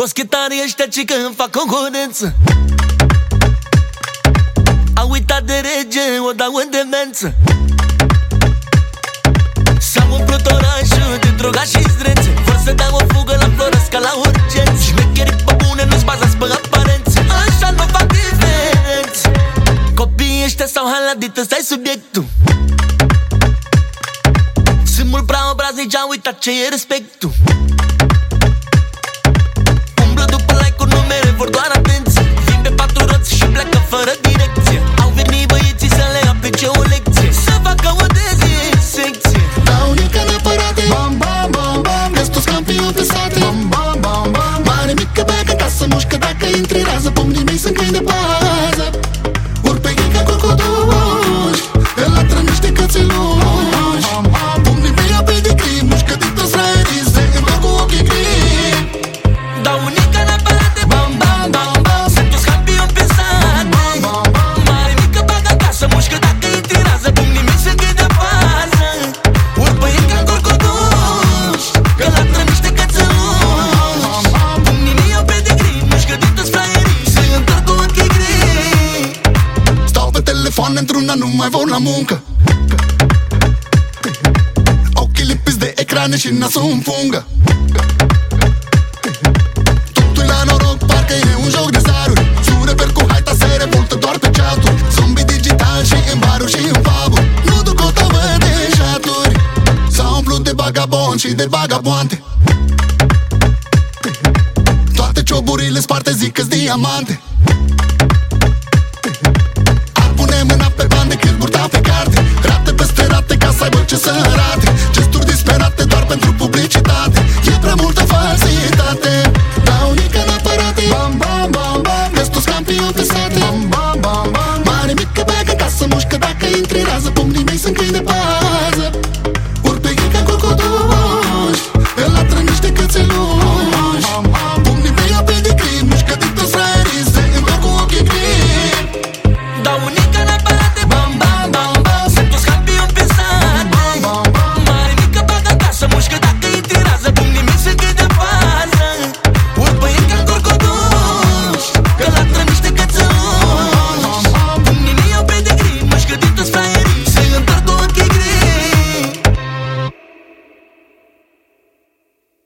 Boschetarii ăștia ci că îmi fac concurență. Au uitat de rege, o dau în demență. S-au umplut orașul de droga și zdrențe. Vor să dau o fugă la Floresca la urgență. Șmecherii pe bune, nu-ți bazați pe aparențe. Așa nu fac diferențe. Copiii ăștia s-au haladit, ăsta-i subiectul. Sunt mult prea obraznici, au uitat ce e respectul. Umblă după like-uri, numere, vor doar atenție. Vin pe 4 roți și pleacă fără direcție. Au venit băieții să le aplice o lecție, să facă o dezinsecție. Dau nică neapărate, bam, bam, bam, bam. Vezi toți campioni pe sate, bam, bam, bam, bam. Mare mică bag acasă, mușcă dacă intri rază. Pomnii mei sunt câini de pază. Ori pe ei ca crocoduși, el latră niște cățeluși. Pomnii mei au pedigrii, mușcă din toți fraierii, se întorc cu ochii gri. Dau nică neapărate, bam, bam, bam, bam. Sunt toți campioni pe sate, mare mică bag acasă, mușcă dacă intri rază. Pomnii mei sunt câini de pază. Ori pe ei ca crocoduși, că latră niște cățeluși. Pomnii mei au pedigrii, mușcă din toți fraierii, se întorc cu ochii gri. Stau pe telefon într-una, nu mai vor la muncă. Ochii lipiți de ecrane și nasul în fungă. Totul la noroc, parcă e un joc de zaruri. Jurever cu haita se revoltă doar pe chaturi. Zombie digital și în baruri și în puburi. Nu duc o tavă de șaturi. S-au umplut de bagabon și de bagaboante. Toate cioburile sparte zic că-s diamante. Ar pune mâna pe bani de cât burta pe carte. Rate peste rate ca să aibă ce să arate. Gesturi disperate doar pentru publicitate. E prea multă falsitate. Dau nică neapărate, bam, bam, bam, bam. Vezi toți campioni pe sate, bam, bam, bam, bam. Mare mică bag acasă, mușcă dacă intri rază. Pomnii mei sunt câini de pază. Ori pe ei ca crocoduși, el latră niște cățeluși. Pomnii mei au pedigrii, mușcă din toți fraierii, se întorc cu ochii gri. Dau nică neapărate, bam, bam, bam,